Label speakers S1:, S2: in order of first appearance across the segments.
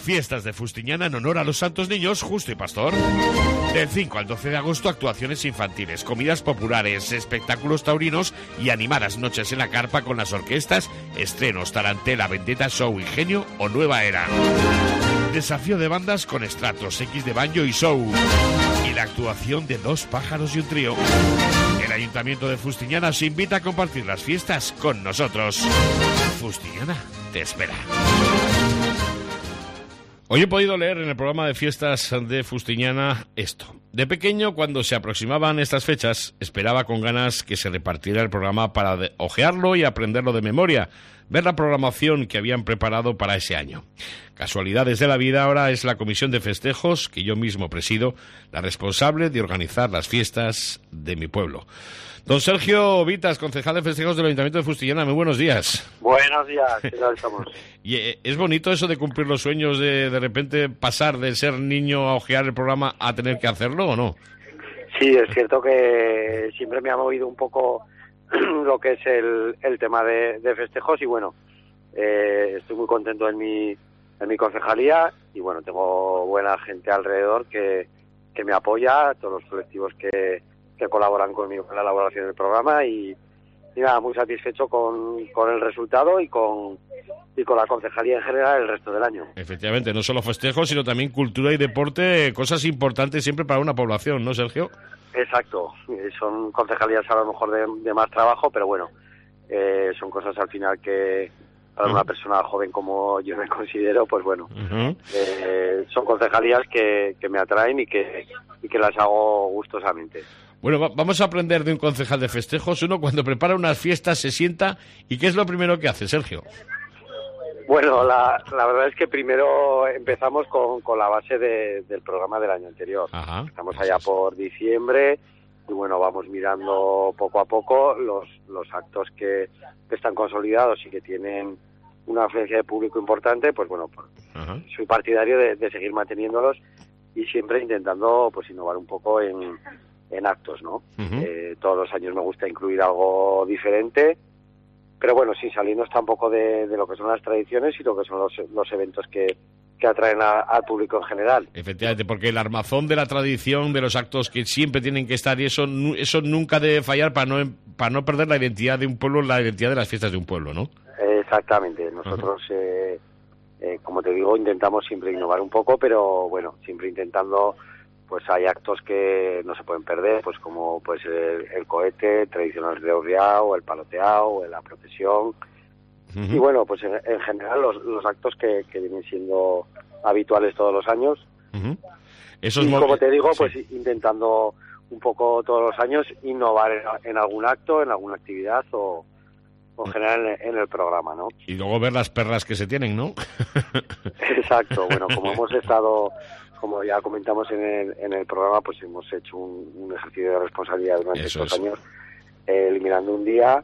S1: Fiestas de Fustiñana en honor a los santos niños Justo y Pastor. Del 5 al 12 de agosto, actuaciones infantiles, comidas populares, espectáculos taurinos y animadas noches en la carpa con las orquestas, estrenos, tarantela, vendetta, show, ingenio o nueva era. Desafío de bandas con estratos, X de banjo y show. Y la actuación de 2 pájaros y un trío. El Ayuntamiento de Fustiñana os invita a compartir las fiestas con nosotros. Fustiñana te espera. Hoy he podido leer en el programa de fiestas de Fustiñana esto. De pequeño, cuando se aproximaban estas fechas, esperaba con ganas que se repartiera el programa para hojearlo y aprenderlo de memoria, ver la programación que habían preparado para ese año. Casualidades de la vida, ahora es la comisión de festejos, que yo mismo presido, la responsable de organizar las fiestas de mi pueblo. Don Sergio Vitas, concejal de festejos del Ayuntamiento de Fustiñana, muy buenos días.
S2: Buenos días, ¿qué tal estamos?
S1: Y es bonito eso de cumplir los sueños, de repente pasar de ser niño a ojear el programa a tener que hacerlo, ¿o no?
S2: Sí, es cierto que siempre me ha movido un poco lo que es el tema de festejos y bueno, estoy muy contento en mi concejalía y bueno, tengo buena gente alrededor que me apoya, todos los colectivos que colaboran conmigo en la elaboración del programa y nada, muy satisfecho con el resultado y con la concejalía en general el resto del año.
S1: Efectivamente, no solo festejos, sino también cultura y deporte, cosas importantes siempre para una población, ¿no, Sergio?
S2: Exacto, son concejalías a lo mejor de más trabajo, pero bueno, son cosas al final que para una persona joven como yo me considero, pues bueno, son concejalías que me atraen y que las hago gustosamente.
S1: Bueno, vamos a aprender de un concejal de festejos. Uno, cuando prepara unas fiestas, se sienta. ¿Y qué es lo primero que hace, Sergio?
S2: Bueno, la verdad es que primero empezamos con la base del programa del año anterior.
S1: Ajá,
S2: estamos allá por diciembre y bueno, vamos mirando poco a poco los actos que están consolidados y que tienen una afluencia de público importante. Pues bueno, soy partidario de seguir manteniéndolos y siempre intentando pues innovar un poco en actos, ¿no? Todos los años me gusta incluir algo diferente, pero bueno, sí, saliendo tampoco de lo que son las tradiciones y lo que son los eventos que atraen al público en general.
S1: Efectivamente, porque el armazón de la tradición, de los actos que siempre tienen que estar, y eso nunca debe fallar para no perder la identidad de un pueblo, la identidad de las fiestas de un pueblo, ¿no?
S2: Exactamente, nosotros, como te digo, intentamos siempre innovar un poco, pero bueno, siempre intentando. Pues hay actos que no se pueden perder, pues como pues el cohete tradicional reorreado, el paloteado, la procesión. Y bueno, pues en general los actos que vienen siendo habituales todos los años. Y como te digo, pues intentando un poco todos los años innovar en algún acto, en alguna actividad o en general en el programa, ¿no?
S1: Y luego ver las perras que se tienen, ¿no?
S2: Exacto, bueno, como hemos estado... Como ya comentamos en el programa, pues hemos hecho un ejercicio de responsabilidad durante estos años, eliminando un día.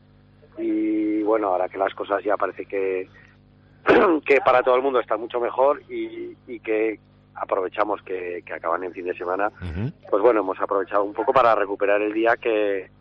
S2: Y bueno, ahora que las cosas ya parece que para todo el mundo están mucho mejor y que aprovechamos que acaban en fin de semana, pues bueno, hemos aprovechado un poco para recuperar el día que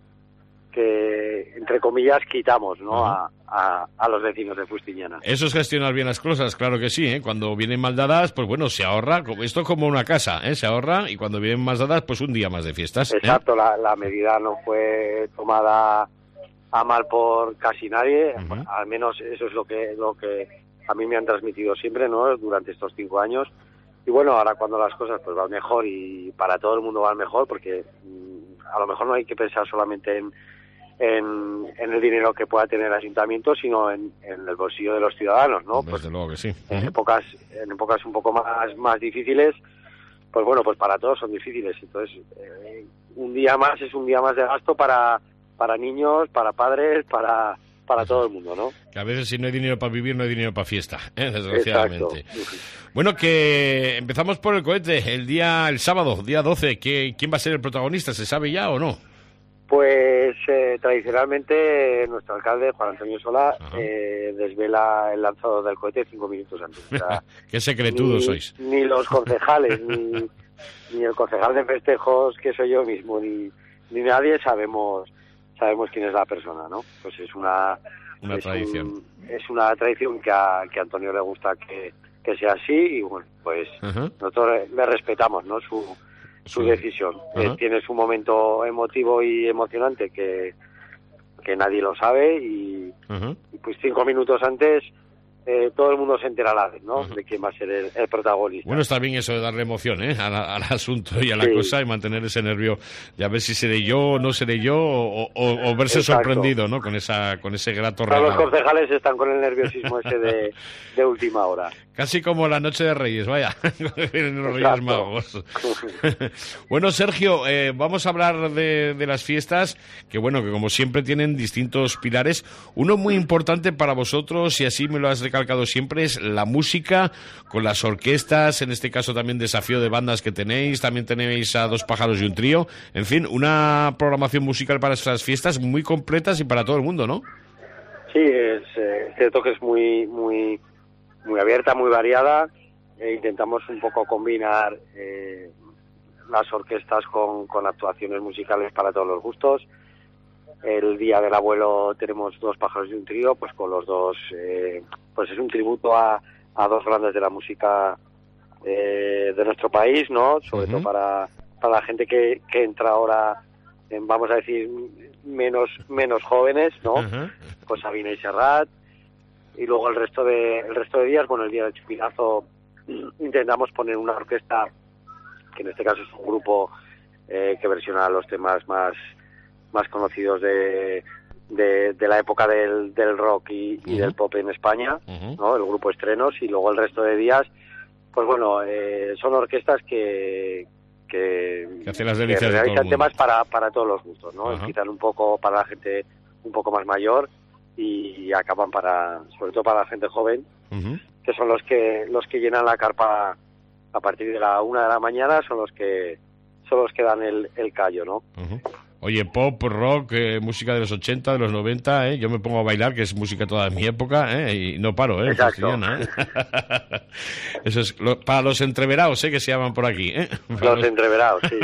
S2: entre comillas quitamos, ¿no? A los vecinos de Fustiñana.
S1: Eso es gestionar bien las cosas, claro que sí, ¿eh? Cuando vienen mal dadas, pues bueno, se ahorra, esto es como una casa, se ahorra, y cuando vienen más dadas, pues un día más de fiestas.
S2: Exacto, la medida no fue tomada a mal por casi nadie, al menos eso es lo que a mí me han transmitido siempre, ¿no? Durante estos 5 años. Y bueno, ahora cuando las cosas pues van mejor y para todo el mundo van mejor, porque a lo mejor no hay que pensar solamente en el dinero que pueda tener el ayuntamiento, sino en el bolsillo de los ciudadanos, ¿no?
S1: Desde
S2: pues,
S1: luego que sí.
S2: En épocas un poco más difíciles, pues bueno, pues para todos son difíciles. Entonces, un día más es un día más de gasto para niños, para padres, para todo el mundo, ¿no?
S1: Que a veces si no hay dinero para vivir, no hay dinero para fiesta, desgraciadamente.
S2: Exacto.
S1: Bueno, que empezamos por el cohete, el sábado, día 12. ¿Quién va a ser el protagonista? ¿Se sabe ya o no?
S2: Pues tradicionalmente nuestro alcalde, Juan Antonio Solá, desvela el lanzado del cohete 5 minutos antes. O sea,
S1: qué secretudos sois.
S2: Ni los concejales, ni el concejal de festejos, que soy yo mismo, ni nadie sabemos quién es la persona, ¿no? Pues es una
S1: tradición.
S2: Es una tradición que a Antonio le gusta que sea así, y bueno, pues nosotros le respetamos, ¿no? Su decisión. Tiene su momento emotivo y emocionante que nadie lo sabe, y pues 5 minutos antes todo el mundo se entera a la vez, ¿no? De quién va a ser el protagonista.
S1: Bueno, está bien eso de darle emoción, al asunto y a la cosa, y mantener ese nervio de a ver si seré yo o no seré yo, o verse sorprendido, ¿no? Con ese grato regalo.
S2: Los concejales están con el nerviosismo ese de última hora.
S1: Casi como la noche de Reyes, vaya, vienen los Reyes Magos. Bueno, Sergio, vamos a hablar de las fiestas, que bueno, que como siempre tienen distintos pilares. Uno muy importante para vosotros, y así me lo has recalcado siempre, es la música, con las orquestas, en este caso también desafío de bandas que tenéis, también tenéis a Dos pájaros y un trío, en fin, una programación musical para estas fiestas muy completas y para todo el mundo, ¿no?
S2: Sí, es cierto que es muy abierta, muy variada. Intentamos un poco combinar las orquestas con actuaciones musicales para todos los gustos. El Día del Abuelo tenemos Dos pájaros y un trío, pues con los dos, pues es un tributo a dos grandes de la música de nuestro país, ¿no? Sobre todo para la gente que entra ahora, vamos a decir, menos jóvenes, ¿no? Pues Sabina y Serrat. Y luego el resto de días, bueno, el día del Chupinazo intentamos poner una orquesta, que en este caso es un grupo que versiona los temas más conocidos de la época del rock y del pop en España, ¿no? El grupo Estrenos. Y luego el resto de días, pues bueno, son orquestas que realizan temas para todos los gustos, ¿no? Empiezan un poco para la gente un poco más mayor y acaban sobre todo para la gente joven, que son los que llenan la carpa a partir de la 1 de la mañana, son los que dan el callo, ¿no?
S1: Oye, pop, rock, música de los 80, de los 90, yo me pongo a bailar, que es música toda de mi época, y no paro,
S2: Exacto.
S1: Eso es para los entreverados, que se llaman por aquí,
S2: Los entreverados, sí.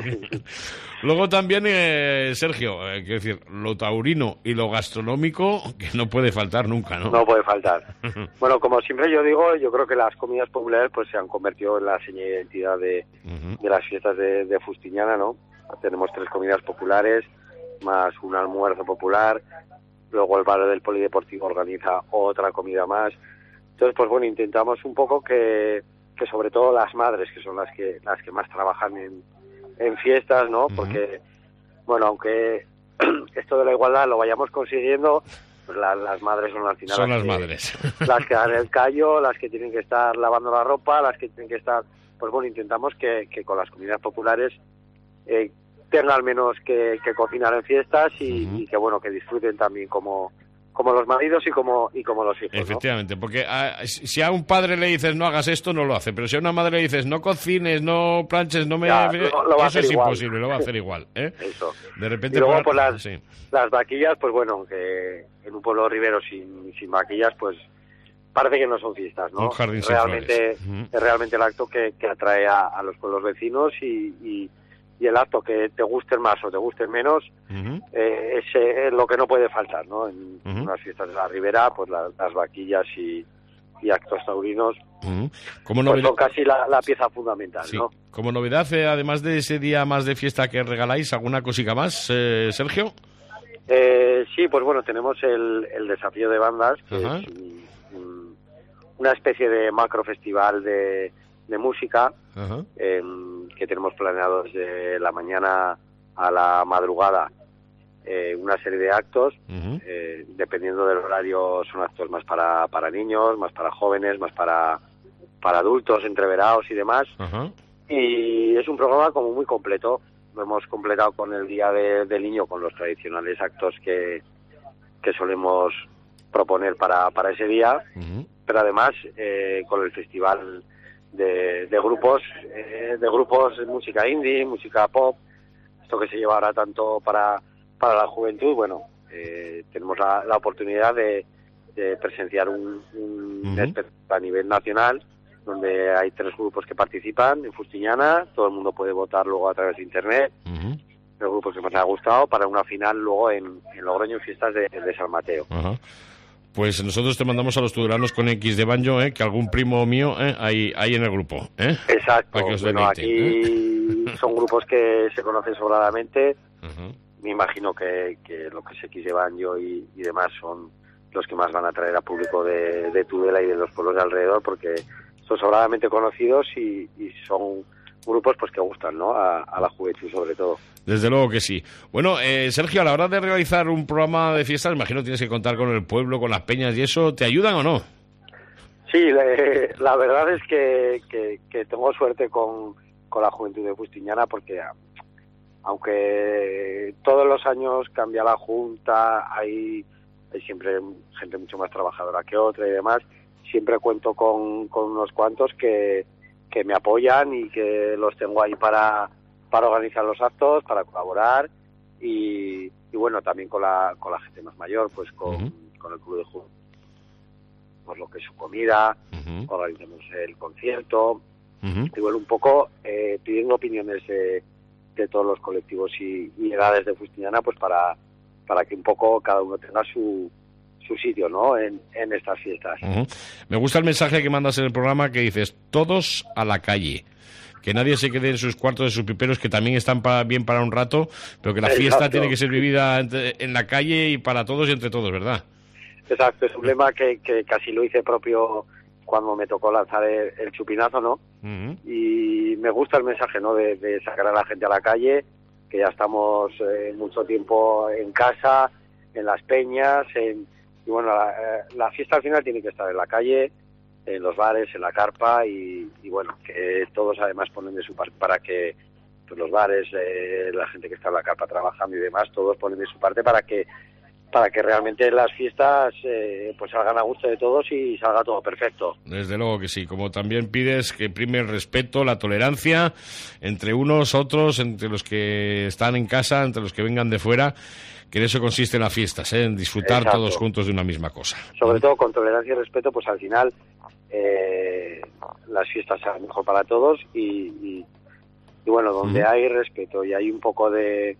S1: Luego también, Sergio, quiero decir, lo taurino y lo gastronómico, que no puede faltar nunca, ¿no?
S2: No puede faltar. Bueno, como siempre yo digo, yo creo que las comidas populares pues se han convertido en la seña de identidad de las fiestas de Fustiñana, ¿no? Tenemos 3 comidas populares, más un almuerzo popular, luego el barrio del Polideportivo organiza otra comida más. Entonces, pues bueno, intentamos un poco que sobre todo las madres, que son las que más trabajan en fiestas, ¿no? Porque, bueno, aunque esto de la igualdad lo vayamos consiguiendo, pues las madres son al final
S1: las madres.
S2: Las que dan el callo, las que tienen que estar lavando la ropa, las que tienen que estar... Pues bueno, intentamos que con las comidas populares tengan al menos que cocinar en fiestas y que bueno, que disfruten también como los maridos y como los hijos,
S1: efectivamente,
S2: ¿no?
S1: Porque si a un padre le dices no hagas esto, no lo hace, pero si a una madre le dices no cocines, no planches, no me...
S2: Ya, lo va a hacer
S1: es
S2: igual.
S1: Imposible, lo va a hacer igual,
S2: Eso.
S1: De repente...
S2: Y luego pues las vaquillas, pues bueno, que en un pueblo ribero sin vaquillas, pues parece que no son fiestas, ¿no?
S1: Un jardín
S2: realmente es realmente el acto que atrae a los pueblos vecinos y el acto que te guste más o te guste menos es lo que no puede faltar, ¿no? En unas fiestas de la ribera, pues las vaquillas y actos taurinos
S1: como
S2: pues son casi la pieza fundamental,
S1: sí.
S2: ¿no?
S1: Como novedad, además de ese día más de fiesta que regaláis, ¿alguna cosica más, Sergio?
S2: Sí, pues bueno, tenemos el desafío de bandas, que es una especie de macro festival de música que tenemos planeado desde la mañana a la madrugada, una serie de actos, dependiendo del horario son actos más para niños, más para jóvenes, más para adultos, entreverados y demás, y es un programa como muy completo. Lo hemos completado con el Día del Niño, con los tradicionales actos que solemos proponer para ese día, pero además con el festival de grupos de música indie, música pop, esto que se lleva ahora tanto para la juventud. Bueno, tenemos la oportunidad de presenciar un espectáculo a nivel nacional, donde hay 3 grupos que participan en Fustiñana, todo el mundo puede votar luego a través de internet, los grupos que más les ha gustado, para una final luego en Logroño, en fiestas de San Mateo.
S1: Pues nosotros te mandamos a los tutelanos con X de banjo, que algún primo mío hay en el grupo.
S2: Exacto.
S1: Para que os
S2: bueno,
S1: deleiten,
S2: aquí son grupos que se conocen sobradamente. Me imagino que lo que es X de banjo y demás son los que más van a atraer a público de Tudela y de los pueblos de alrededor, porque son sobradamente conocidos y son grupos pues que gustan, ¿no? A la juventud sobre todo.
S1: Desde luego que sí. Bueno, Sergio, a la hora de realizar un programa de fiestas, imagino que tienes que contar con el pueblo, con las peñas y eso, ¿te ayudan o no?
S2: Sí, la verdad es que tengo suerte con la juventud de Fustiñana, porque aunque todos los años cambia la junta, hay siempre gente mucho más trabajadora que otra y demás, siempre cuento con unos cuantos que me apoyan y que los tengo ahí para organizar los actos, para colaborar y bueno, también con la gente más mayor, pues con el club de juventud, pues lo que es su comida, organizamos el concierto y bueno, un poco pidiendo opiniones de todos los colectivos y edades de Fustiñana, pues para que un poco cada uno tenga su sitio, ¿no? En estas fiestas.
S1: Me gusta el mensaje que mandas en el programa, que dices, todos a la calle. Que nadie se quede en sus cuartos de sus piperos, que también están bien para un rato, pero que la fiesta tiene que ser vivida en la calle y para todos y entre todos, ¿verdad?
S2: Exacto, es un lema que casi lo hice propio cuando me tocó lanzar el chupinazo, ¿no? Y me gusta el mensaje, ¿no? De sacar a la gente a la calle, que ya estamos mucho tiempo en casa, en las peñas, y bueno, la fiesta al final tiene que estar en la calle, en los bares, en la carpa y bueno, que todos además ponen de su parte para que pues, los bares, la gente que está en la carpa trabajando y demás, todos ponen de su parte para que realmente las fiestas pues salgan a gusto de todos y salga todo perfecto.
S1: Desde luego que sí, como también pides que prime el respeto, la tolerancia entre unos, otros, entre los que están en casa, entre los que vengan de fuera, que en eso consiste las fiestas, en disfrutar
S2: Exacto.
S1: todos juntos de una misma cosa.
S2: Sobre todo con tolerancia y respeto, pues al final las fiestas serán mejor para todos y bueno, donde hay respeto y hay un poco de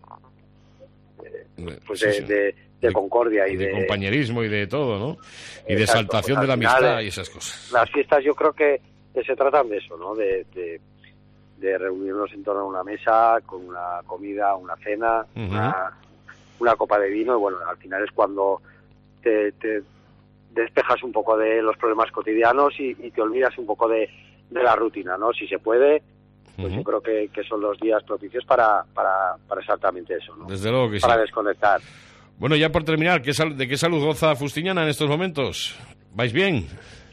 S2: concordia y
S1: de compañerismo y de todo, ¿no? Y de
S2: exacto,
S1: exaltación
S2: pues
S1: de la
S2: final,
S1: amistad y esas cosas.
S2: Las fiestas yo creo que se tratan de eso, ¿no? De reunirnos en torno a una mesa con una comida, una cena, una copa de vino y bueno, al final es cuando te despejas un poco de los problemas cotidianos y te olvidas un poco de la rutina, ¿no? Si se puede, pues yo creo que son los días propicios para exactamente eso, ¿no?
S1: Desde luego que
S2: para
S1: sí.
S2: desconectar.
S1: Bueno, ya por terminar, ¿de qué salud goza Fustiñana en estos momentos? ¿Vais bien?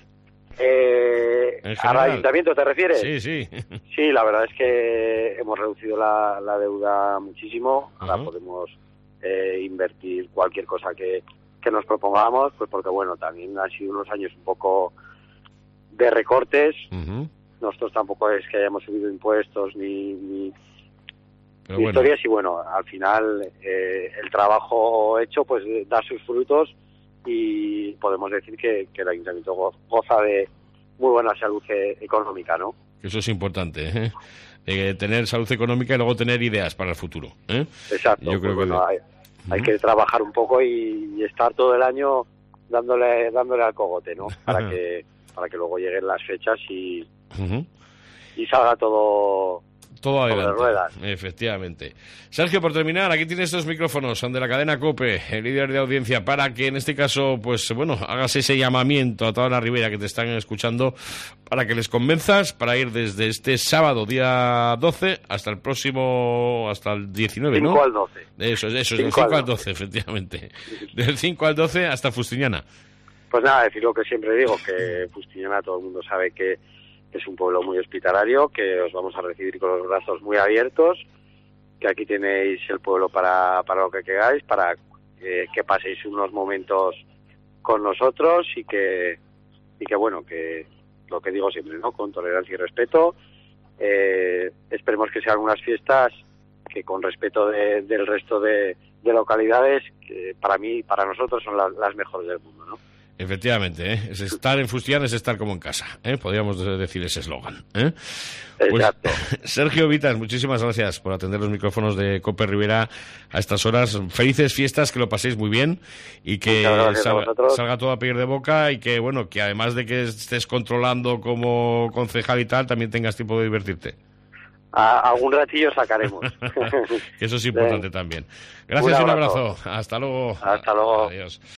S2: ¿Al ayuntamiento te refieres?
S1: Sí, sí.
S2: Sí, la verdad es que hemos reducido la deuda muchísimo. Ahora podemos invertir cualquier cosa que nos propongamos, pues porque bueno, también han sido unos años un poco de recortes. Nosotros tampoco es que hayamos subido impuestos ni historias y bueno, al final el trabajo hecho pues da sus frutos y podemos decir que el ayuntamiento goza de muy buena salud económica, ¿no?
S1: Eso es importante, tener salud económica y luego tener ideas para el futuro,
S2: Exacto.
S1: Yo creo
S2: pues bueno, hay que trabajar un poco y estar todo el año dándole al cogote, ¿no? Para que luego lleguen las fechas y salga todo
S1: adelante,
S2: ruedas.
S1: Efectivamente. Sergio, por terminar, aquí tienes estos micrófonos, son de la cadena COPE, el líder de audiencia, para que en este caso, pues bueno, hagas ese llamamiento a toda la ribera que te están escuchando, para que les convenzas, para ir desde este sábado, día 12, hasta el 19,
S2: 5
S1: ¿no?
S2: al 12.
S1: Eso es, del 5 al 12, efectivamente. Del 5 al 12 hasta Fustiñana.
S2: Pues nada, decir lo que siempre digo, que Fustiñana todo el mundo sabe que es un pueblo muy hospitalario, que os vamos a recibir con los brazos muy abiertos, que aquí tenéis el pueblo para lo que queráis, para que paséis unos momentos con nosotros y que bueno, que lo que digo siempre, ¿no? Con tolerancia y respeto. Esperemos que sean unas fiestas que con respeto del resto de localidades, que para nosotros son las mejores del mundo, ¿no?
S1: Efectivamente, ¿eh? Es estar en Fustián es estar como en casa, ¿eh? Podríamos decir ese eslogan, ¿eh?
S2: Exacto.
S1: Pues, Sergio Vitas, muchísimas gracias por atender los micrófonos de COPE Rivera a estas horas. Felices fiestas, que lo paséis muy bien y que salga todo a pedir de boca y que, bueno, que además de que estés controlando como concejal y tal, también tengas tiempo de divertirte.
S2: Algún ratillo sacaremos.
S1: Eso es importante también. Gracias y un abrazo. Hasta luego.
S2: Hasta luego.
S1: Adiós.